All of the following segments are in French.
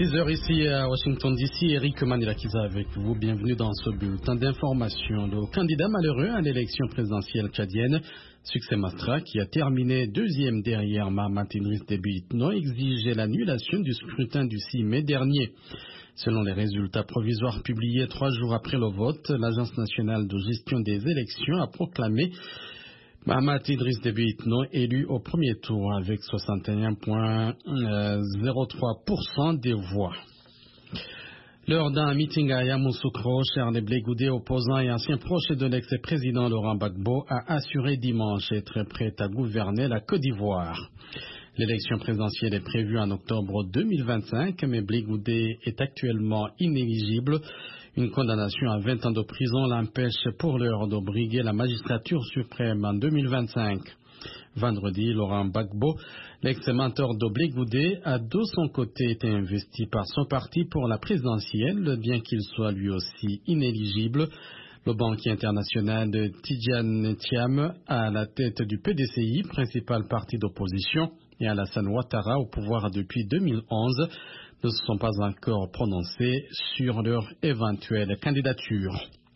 6 heures ici à Washington DC, Eric Manilakiza avec vous. Bienvenue dans ce bulletin d'information. Le candidat malheureux à l'élection présidentielle tchadienne, Succès Mastra, qui a terminé deuxième derrière Mahamat Idriss Déby Itno, exigeait l'annulation du scrutin du 6 mai dernier. Selon les résultats provisoires publiés 3 jours après le vote, l'Agence nationale de gestion des élections a proclamé Mahamat Idriss Déby Itno élu au premier tour avec 61,03% des voix. Lors d'un meeting à Yamoussoukro, Charles Blé Goudé, opposant et ancien proche de l'ex-président Laurent Gbagbo, a assuré dimanche être prêt à gouverner la Côte d'Ivoire. L'élection présidentielle est prévue en octobre 2025, mais Blé Goudé est actuellement inéligible. Une condamnation à 20 ans de prison l'empêche pour l'heure de briguer la magistrature suprême en 2025. Vendredi, Laurent Gbagbo, l'ex-mentor de Blé Goudé, a de son côté été investi par son parti pour la présidentielle, bien qu'il soit lui aussi inéligible. Le banquier international Tidjane Thiam, à la tête du PDCI, principal parti d'opposition, et Alassane Ouattara, au pouvoir depuis 2011, ne se sont pas encore prononcés sur leur éventuelle candidature.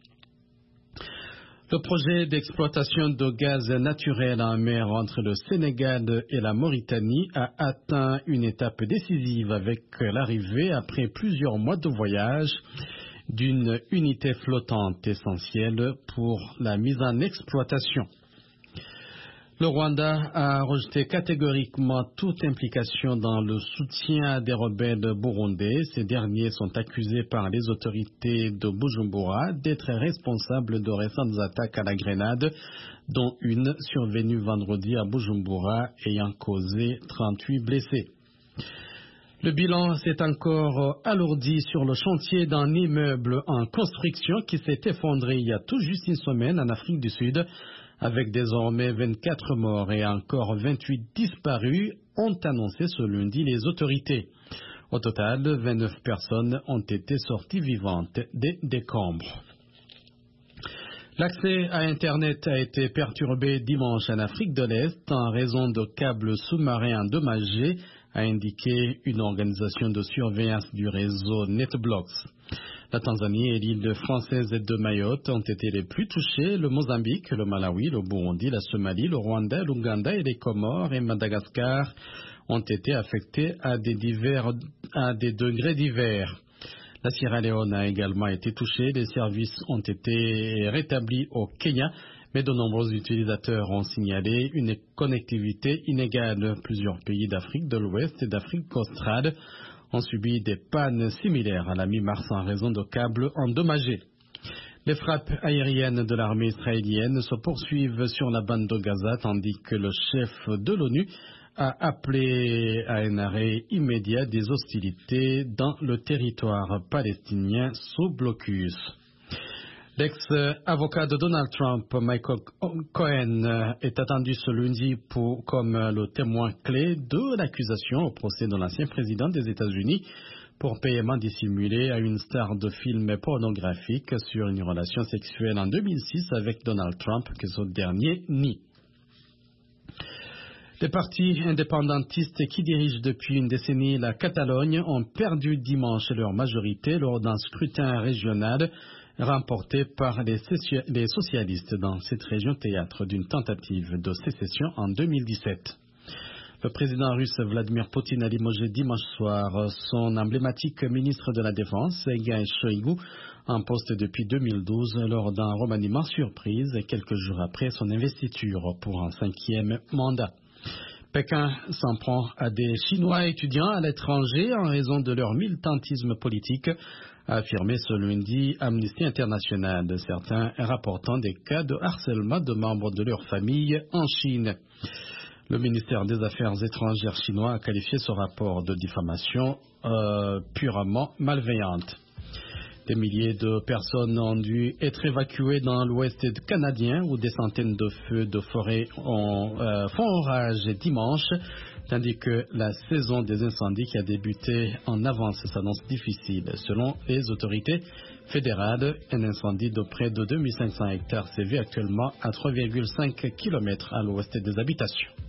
Le projet d'exploitation de gaz naturel en mer entre le Sénégal et la Mauritanie a atteint une étape décisive avec l'arrivée, après plusieurs mois de voyage, d'une unité flottante essentielle pour la mise en exploitation. Le Rwanda a rejeté catégoriquement toute implication dans le soutien à des rebelles burundais. Ces derniers sont accusés par les autorités de Bujumbura d'être responsables de récentes attaques à la grenade, dont une survenue vendredi à Bujumbura ayant causé 38 blessés. Le bilan s'est encore alourdi sur le chantier d'un immeuble en construction qui s'est effondré il y a tout juste une semaine en Afrique du Sud, avec désormais 24 morts et encore 28 disparus, ont annoncé ce lundi les autorités. Au total, 29 personnes ont été sorties vivantes des décombres. L'accès à Internet a été perturbé dimanche en Afrique de l'Est en raison de câbles sous-marins endommagés, a indiqué une organisation de surveillance du réseau NetBlocks. La Tanzanie et l'île française de Mayotte ont été les plus touchés. Le Mozambique, le Malawi, le Burundi, la Somalie, le Rwanda, l'Ouganda et les Comores et Madagascar ont été affectés à des degrés divers. La Sierra Leone a également été touchée. Les services ont été rétablis au Kenya, mais de nombreux utilisateurs ont signalé une connectivité inégale. Plusieurs pays d'Afrique de l'Ouest et d'Afrique australe ont subi des pannes similaires à la mi-mars en raison de câbles endommagés. Les frappes aériennes de l'armée israélienne se poursuivent sur la bande de Gaza, tandis que le chef de l'ONU a appelé à un arrêt immédiat des hostilités dans le territoire palestinien sous blocus. L'ex-avocat de Donald Trump, Michael Cohen, est attendu ce lundi comme le témoin clé de l'accusation au procès de l'ancien président des États-Unis pour paiement dissimulé à une star de film pornographique sur une relation sexuelle en 2006 avec Donald Trump que ce dernier nie. Les partis indépendantistes qui dirigent depuis une décennie la Catalogne ont perdu dimanche leur majorité lors d'un scrutin régional remporté par les socialistes dans cette région théâtre d'une tentative de sécession en 2017. Le président russe Vladimir Poutine a limogé dimanche soir son emblématique ministre de la Défense, Sergei Shoigu, en poste depuis 2012 lors d'un remaniement surprise quelques jours après son investiture pour un 5e mandat. Pékin s'en prend à des Chinois étudiants à l'étranger en raison de leur militantisme politique, a affirmé ce lundi Amnesty International, certains rapportant des cas de harcèlement de membres de leur famille en Chine. Le ministère des Affaires étrangères chinois a qualifié ce rapport de diffamation purement malveillante. Des milliers de personnes ont dû être évacuées dans l'ouest canadien où des centaines de feux de forêt font rage dimanche, tandis que la saison des incendies qui a débuté en avance s'annonce difficile. Selon les autorités fédérales, un incendie de près de 2500 hectares sévit actuellement à 3,5 km à l'ouest des habitations.